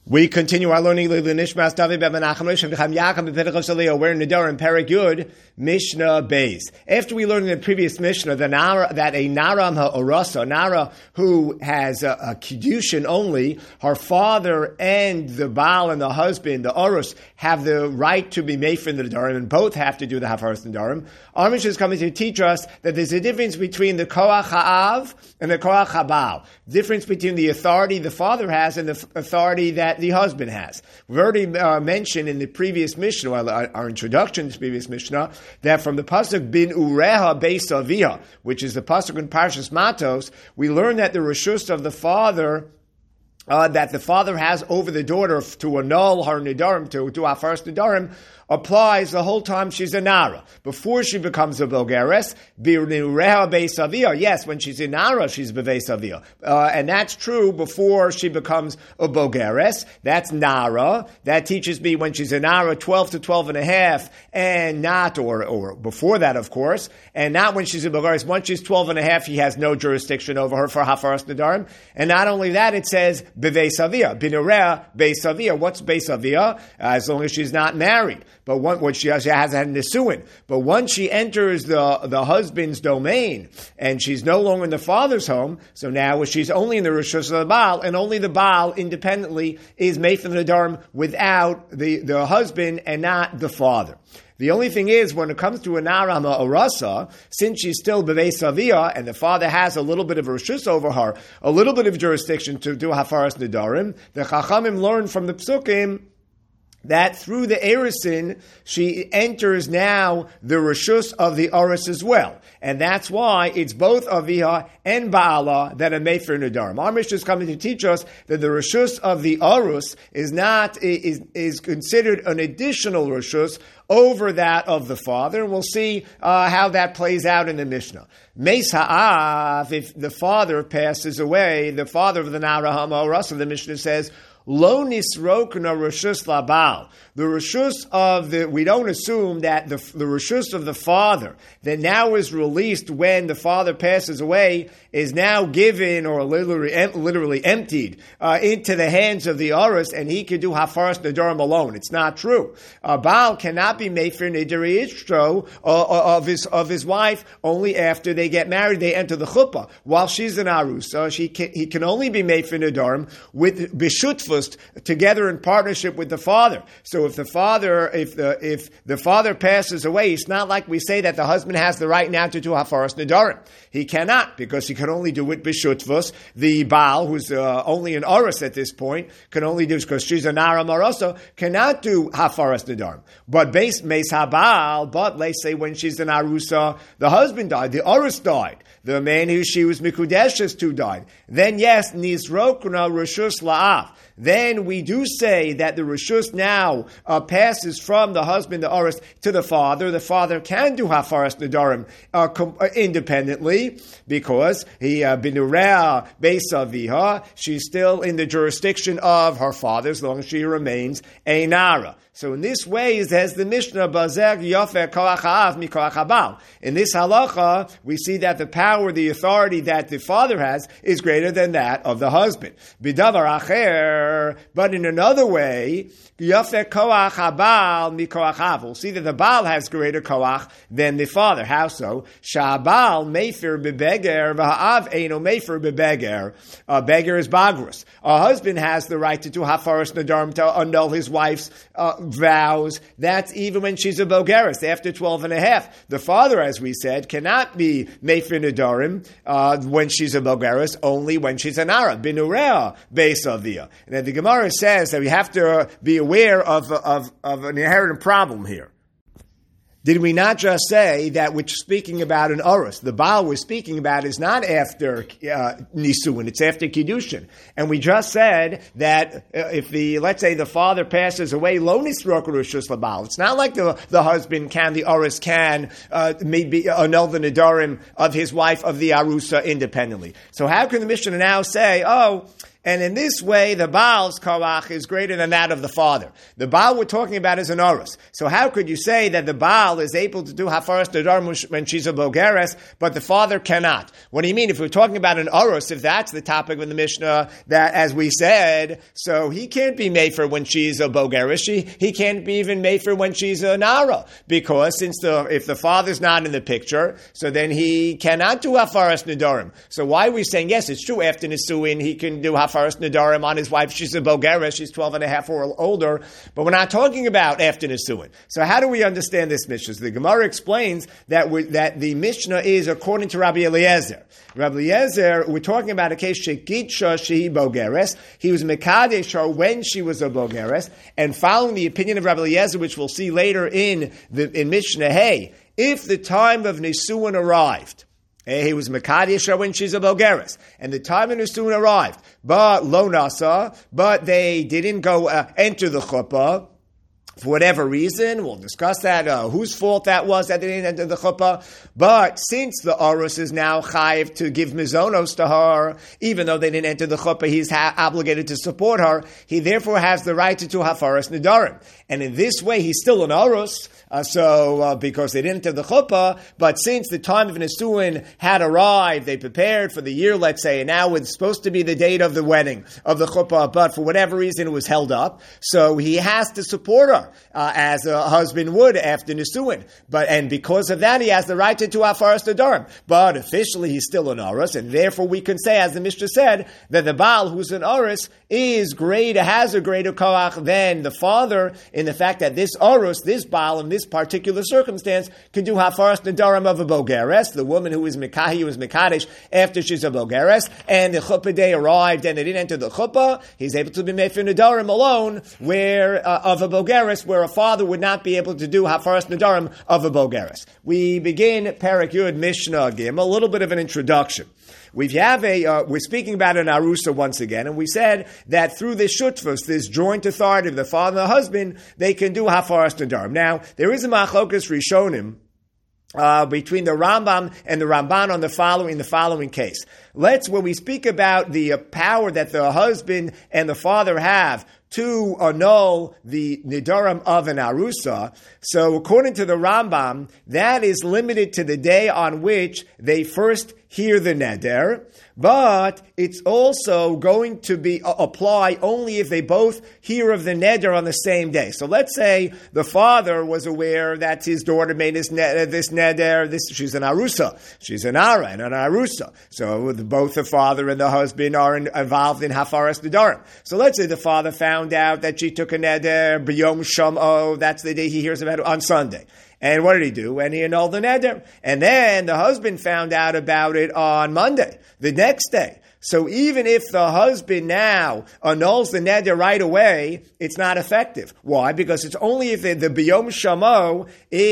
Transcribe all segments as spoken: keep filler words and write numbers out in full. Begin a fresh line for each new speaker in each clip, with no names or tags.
We continue our learning. We're in Nedarim, Perek Yud, Mishnah Beis. After we learned in the previous Mishnah that, Nara, that a Nara ha'orasa, Nara who has a, a kiddushin only, her father and the Baal and the husband, the Orus, have the right to be made for the Nedarim, and both have to do the Hafaras Nedarim. Our Mishnah is coming to teach us that there's a difference between the Koach Ha'av and the Koach Ha'Baal. Difference between the authority the father has and the f- authority that the husband has. We've already uh, mentioned in the previous Mishnah, our, our introduction to the previous Mishnah, that from the pasuk bin ureha beis avia, which is the pasuk in Parshas Matos, we learn that the reshus of the father uh, that the father has over the daughter to annul her nedarim, to do our first nedarim, applies the whole time she's a Nara. Before she becomes a Bogeres, Bi'ureha Beis Avia. Yes, when she's a Nara, she's Beis Avia. Uh, and that's true before she becomes a Bogeres. That's Nara. That teaches me when she's a Nara, twelve to twelve and a half, and not, or, or before that, of course, and not when she's a Bogeres. Once she's twelve and a half, he has no jurisdiction over her for Hafaras Nedarim. And not only that, it says Beis Avia. Bi'ureha Beis Avia. What's Beis Avia? Uh, as long as she's not married. But one, what she, she hasn't had nisuin. But once she enters the, the husband's domain, and she's no longer in the father's home, so now she's only in the reshus of the Baal, and only the Baal independently is made for the Nedarim without the, the husband and not the father. The only thing is, when it comes to a Nara ha'orasa, since she's still Beis Avia, and the father has a little bit of a reshus over her, a little bit of jurisdiction to do Hafaras Nedarim, the Chachamim learn from the Psukim that through the Erisin, she enters now the Reshus of the Oris as well. And that's why it's both Avia and Baala that are made for Nedarim. Our Mishnah is coming to teach us that the Reshus of the Orus is not, is, is considered an additional Reshus over that of the father, and we'll see uh, how that plays out in the Mishnah. Meis Ha'av, if the father passes away, the father of the Nara ha'orasa, the Mishnah says, Lo nisrokna reshus labal. The reshus of the, we don't assume that the, the reshus of the father that now is released when the father passes away is now given or literally, literally emptied uh, into the hands of the Orus, and he can do Hafaras Nedarim alone. It's not true. A Baal cannot be made for Nedari Ishtro uh, of his of his wife only after they get married. They enter the chuppah. While she's an Arusa, she can, he can only be made for Nedarim with Bishutfus together in partnership with the father. So if the father, if the if the father passes away, it's not like we say that the husband has the right now to do Hafaras Nedarim. He cannot, because he can only do it b'shutvus. The Baal, who's uh, only an Orus at this point, can only do, because she's a Nara Marosa, cannot do Hafaras Nedarim. But base Meis HaBaal, but let's say when she's an Arusa, the husband died, the Orus died, the man who she was Mikudeshes to died. Then yes, Nizrokna Reshus La'af. Then we do say that the Reshus now uh, passes from the husband, the Orus, to the father. The father can do Hafaras Nedarim uh, com- uh, independently, because he bin Urea Beis Aviha. She's still in the jurisdiction of her father as long as she remains a Nara. So in this way, as the Mishnah, Bazeg Yofer Koach Ha'av Mi Koach Ha'Baal. In this halacha, we see that the power, the authority that the father has is greater than that of the husband. Bidavar Acher, but in another way, Yofer Koach Ha'Baal Mi Koach Ha'av. We'll see that the Baal has greater koach than the father. How so? Sha'Baal Mefer Bebeger V'Ha'av Eino Mefer Bebeger. A beggar is Bagrus. A husband has the right to do Hafaras Nedarim, to annul his wife's uh, vows. That's even when she's a Bogeres, after twelve and a half. The father, as we said, cannot be Mefer Nedarim uh, when she's a Bogeres, only when she's an Nara, Binurea Beis Avia. And then the Gemara says that we have to be aware of, of, of an inherent problem here. Did we not just say that which speaking about an Orus, the Baal we're speaking about is not after uh, Nisuin, it's after Kiddushin. And we just said that uh, if the, let's say the father passes away, lo nisrok reshus labal. It's not like the, the husband can, the Orus can, uh, maybe annul the Nedarim of his wife, of the Arusa, independently. So how can the Mishnah now say, oh, And in this way, the Baal's koach is greater than that of the father. The Baal we're talking about is an Orus. So how could you say that the Baal is able to do Hafaras Nedarim when she's a Bogeres, but the father cannot? What do you mean? If we're talking about an Orus, if that's the topic of the Mishnah, that, as we said, so he can't be Mefer when she's a Bogeres. She, he can't be even Mefer when she's a Nara. Because since the, if the father's not in the picture, so then he cannot do Hafaras Nedarim. So why are we saying, yes, it's true, after Nisuin, he can do Hafaras Hafaras Nedarim on his wife. She's a Bogeres. She's twelve and a half or older. But we're not talking about after Nisuin. So how do we understand this Mishnah? So the Gemara explains that we, that the Mishnah is according to Rabbi Eliezer. Rabbi Eliezer, we're talking about a case, Shekitsha Shehi Bogeres. He was Mekadesh her when she was a Bogeres. And following the opinion of Rabbi Eliezer, which we'll see later in the in Mishnah, hey, if the time of Nisuin arrived, he was Mekadesh when she's a Bogeres, and the time of Nisuin arrived, but lo nasa, but they didn't go uh, enter the chuppah. For whatever reason, we'll discuss that, uh, whose fault that was that they didn't enter the chuppah. But since the Orus is now chayiv to give mizonos to her, even though they didn't enter the chuppah, he's ha- obligated to support her. He therefore has the right to do Hafaras Nedarim. And in this way, he's still an Orus, uh, so uh, because they didn't enter the chuppah, but since the time of Nisuin had arrived, they prepared for the year, let's say, and now it's supposed to be the date of the wedding, of the chuppah, but for whatever reason it was held up, so he has to support her. Uh, as a husband would after Nisuin. But, and because of that, he has the right to do Hafaras Nedarim. But officially, he's still an Orus, and therefore we can say, as the Mishnah said, that the Baal, who's an Orus, is greater, has a greater koach than the father, in the fact that this Orus, this Baal, in this particular circumstance, can do Hafaras Nedarim of a Bogeres, the woman who is Mekahi, who is Mekadesh, after she's a Bogeres, and the chuppah day arrived, and they didn't enter the chuppah, he's able to be Mefer Nedarim alone, where, uh, of a Bogeres, where a father would not be able to do Hafaras Nedarim of a Bogeres. We begin Perek Yud Mishnah Gim, a little bit of an introduction. We have a, uh, we're speaking about an Arusa once again, and we said that through this Shutfus, this joint authority of the father and the husband, they can do Hafaras Nedarim. Now, there is a Machlokas Rishonim, Uh, between the Rambam and the Ramban on the following, the following case. Let's, when we speak about the uh, power that the husband and the father have to annul the Nedarim of an Arusa, so according to the Rambam, that is limited to the day on which they first hear the Neder, but it's also going to be uh, apply only if they both hear of the Neder on the same day. So let's say the father was aware that his daughter made this, ne- this Neder, this, she's an Arusa, she's an Ara and an Arusa. So both the father and the husband are in, involved in Hafaras Nedarim. So let's say the father found out that she took a Neder, B'yom Shamo, that's the day he hears about it, on Sunday. And what did he do? And he annulled the neder. And then the husband found out about it on Monday, the next day. So even if the husband now annuls the neder right away, it's not effective. Why? Because it's only if the, the B'yom Shamo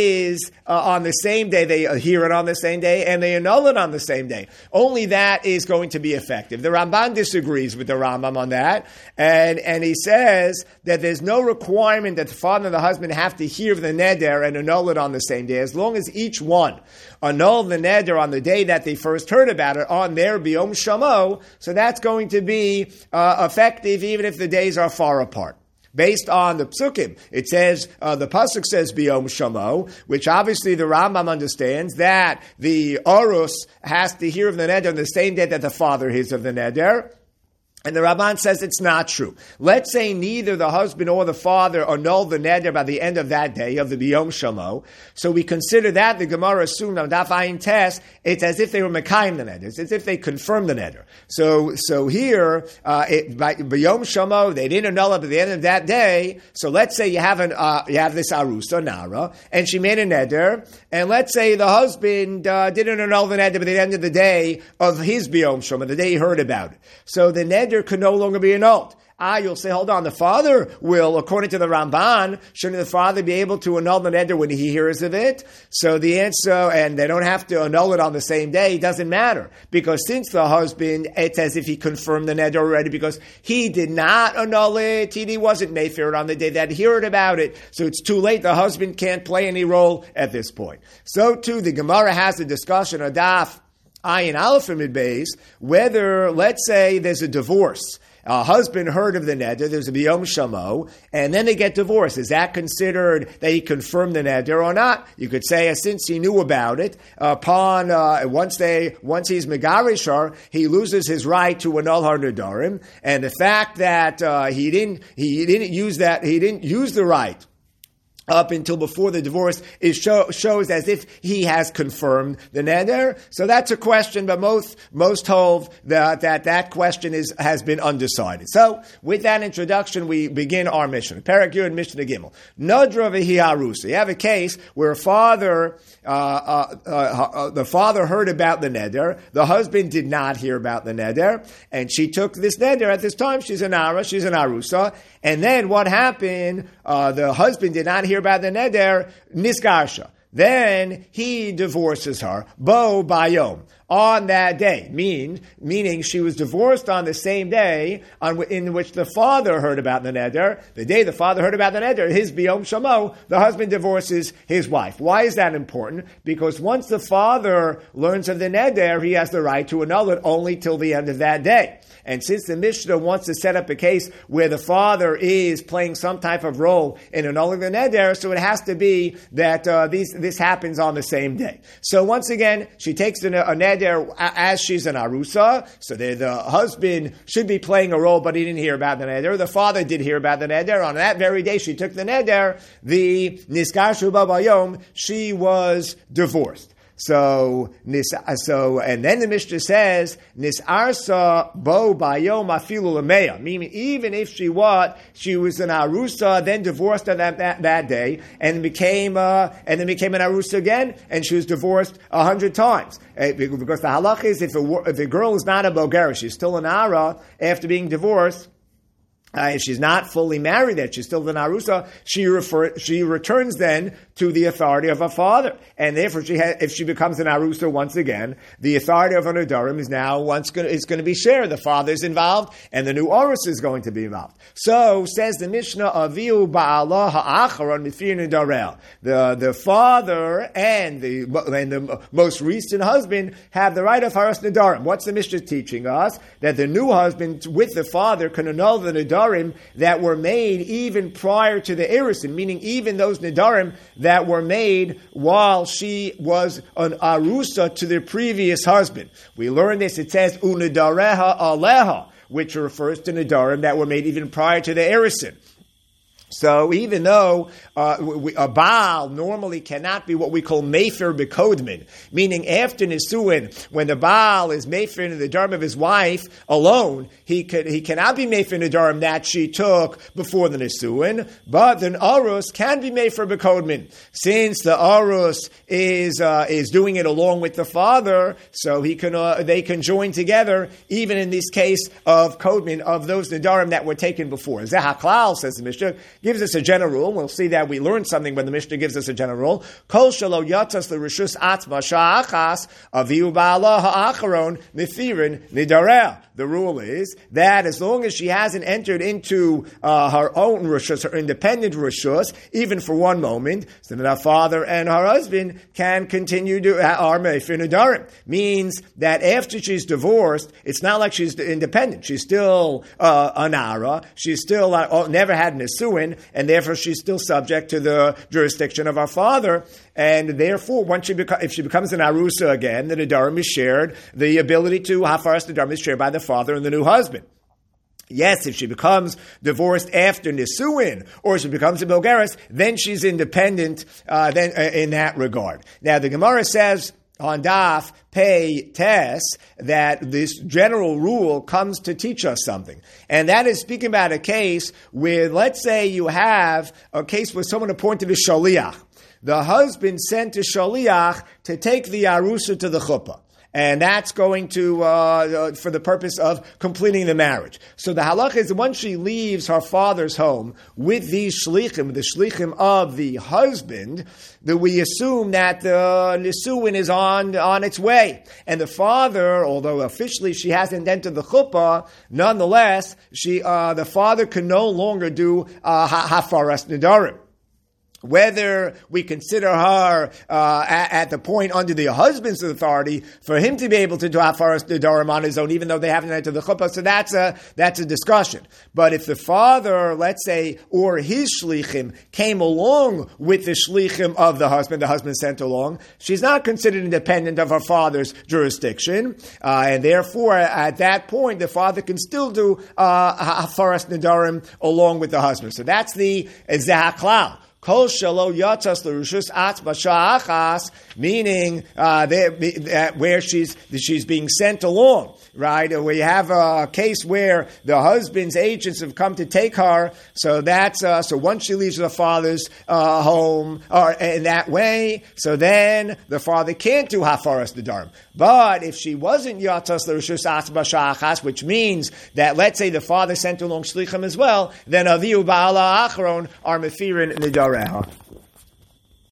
is uh, on the same day, they hear it on the same day, and they annul it on the same day. Only that is going to be effective. The Ramban disagrees with the Rambam on that, and, and he says that there's no requirement that the father and the husband have to hear the neder and annul it on the same day, as long as each one annul the neder on the day that they first heard about it, on their B'yom Shamo. So that's going to be uh, effective even if the days are far apart. Based on the psukim, it says, uh, the pasuk says B'yom Shamo, which obviously the Rambam understands that the Orus has to hear of the neder on the same day that the father hears of the neder. And the Ramban says it's not true. Let's say neither the husband or the father annul the neder by the end of that day, of the B'yom Shamo. So we consider that, the Gemara assumed on Daf Ayin Tes, it's as if they were Mekayim the neder. It's as if they confirmed the neder. So so here, uh, it, by B'yom Shamo, they didn't annul it by the end of that day. So let's say you have, an, uh, you have this Arusa, Nara, and she made a neder, and let's say the husband uh, didn't annul the neder by the end of the day of his B'yom Shamo, the day he heard about it. So the neder could no longer be annulled. Ah, you'll say, hold on, the father will, according to the Ramban, shouldn't the father be able to annul the neder when he hears of it? So the answer, and they don't have to annul it on the same day, it doesn't matter. Because since the husband, it's as if he confirmed the neder already, because he did not annul it, he wasn't Mayfair on the day that he heard about it, so it's too late, the husband can't play any role at this point. So too, the Gemara has a discussion, a daf, Ayin Aleph Mid Beis, whether, let's say, there's a divorce. a husband heard of the neder, there's a biyom shamo, and then they get divorced. Is that considered that he confirmed the neder or not? You could say, uh, since he knew about it, upon uh, once they once he's megarish her, he loses his right to annul her nedarim, and the fact that uh, he didn't he didn't use that he didn't use the right up until before the divorce is show, shows as if he has confirmed the neder. So that's a question, but most most hold that that, that question is has been undecided. So with that introduction, we begin our mission. Perek Yud Mishnah Gimel. Nodra v'hi arusa. You have a case where a father, uh, uh, uh, uh, the father heard about the neder, the husband did not hear about the neder, and she took this neder at this time. She's an ara, she's an arusa, and then what happened? Uh, the husband did not hear about the neder, nisgarsha. Then he divorces her, bo bayom, on that day. Mean, meaning she was divorced on the same day on, in which the father heard about the neder. The day the father heard about the neder, his biyom shamo, the husband divorces his wife. Why is that important? Because once the father learns of the neder, he has the right to annul it only till the end of that day. And since the Mishnah wants to set up a case where the father is playing some type of role in annulling the neder, so it has to be that uh, these, this happens on the same day. So once again, she takes a, a neder as she's an arusa, so the, the husband should be playing a role, but he didn't hear about the neder. The father did hear about the neder. On that very day she took the neder, the niskarshu babayom, she was divorced. So, so, and then the Mishnah says, Nisarsa bo bayom afilu lameya. Meaning, even if she what, she was an arusa, then divorced on that, that, that day, and became, uh, and then became an arusa again, and she was divorced a hundred times. Uh, because the halach is, if a, if a girl is not a bogera, she's still an ara after being divorced, Uh, if she's not fully married yet, she's still an arusa, she refer, she returns then to the authority of her father. And therefore, she ha- if she becomes an arusa once again, the authority of her nedarim is now once gonna, is going to be shared. The father is involved, and the new orus is going to be involved. So, says the Mishnah, Aviu ba'ala ha'acharon mifir nedarel. The the father and the and the most recent husband have the right of haras nedarim. What's the Mishnah teaching us? That the new husband with the father can annul the nedarim that were made even prior to the erisin, meaning even those nedarim that were made while she was an arusa to the previous husband. We learn this, it says, unedareha aleha, which refers to nedarim that were made even prior to the erisin. So even though uh, we, a Baal normally cannot be what we call Mefer B'Kodmin, meaning after Nisuin, when the Baal is Mefer in the Nedarim of his wife alone, he could he cannot be Mefer in the Nedarim that she took before the Nisuin, but the Arus can be Mefer B'Kodmin. Since the Arus is uh, is doing it along with the father, so he can uh, they can join together, even in this case of Kodmin, of those Nedarim that were taken before. Zehaklal, says the Mishnah, gives us a general rule. We'll see that we learned something when the Mishnah gives us a general rule. Kol shelo yatzas l'rishus atzma sha'achas aviu ba'ala ha'acharon mithirin nidareh. The rule is that as long as she hasn't entered into uh, her own rishus, her independent rishus, even for one moment, so that her father and her husband can continue to are meifir nidarim. Means that after she's divorced, it's not like she's independent. She's still uh, an ara. She's still uh, never had nisuin, and therefore she's still subject to the jurisdiction of her father. And therefore, once she beca- if she becomes an arusa again, the nedarim is shared. The ability to hafaras nedarim is shared by the father and the new husband. Yes, if she becomes divorced after nisuin, or she becomes a bogeres, then she's independent. Uh, then uh, in that regard. Now the Gemara says on Daf Pei Tes that this general rule comes to teach us something. And that is speaking about a case where, let's say you have a case where someone appointed a shaliach. The husband sent a shaliach to take the arusa to the chuppah. And that's going to, uh, for the purpose of completing the marriage. So the halach is that once she leaves her father's home with these shlichim, the shlichim of the husband, that we assume that the nisuin is on, on its way. And the father, although officially she hasn't entered the chuppah, nonetheless, she, uh, the father can no longer do, uh, hafaras nedarim. whether we consider her uh, at, at the point under the husband's authority for him to be able to do Hafaras Nedarim on his own, even though they haven't entered the chuppah. So that's a that's a discussion. But if the father, let's say, or his shlichim came along with the shlichim of the husband, the husband sent along, she's not considered independent of her father's jurisdiction, uh, and therefore at that point the father can still do uh, Hafaras Nedarim along with the husband. So that's the Zahaklal. Kol shelo yatzas l'rushus atzma sha'achas, meaning uh, they, where she's she's being sent along, right? Where you have a case where the husband's agents have come to take her, so that's uh, so once she leaves the father's uh, home, or in that way, so then the father can't do hafaras nedarim. But if she wasn't yatzas l'rushus atzma sha'achas, which means that let's say the father sent along shlichim as well, then avihu ba'ala achron are mefirin nedarim.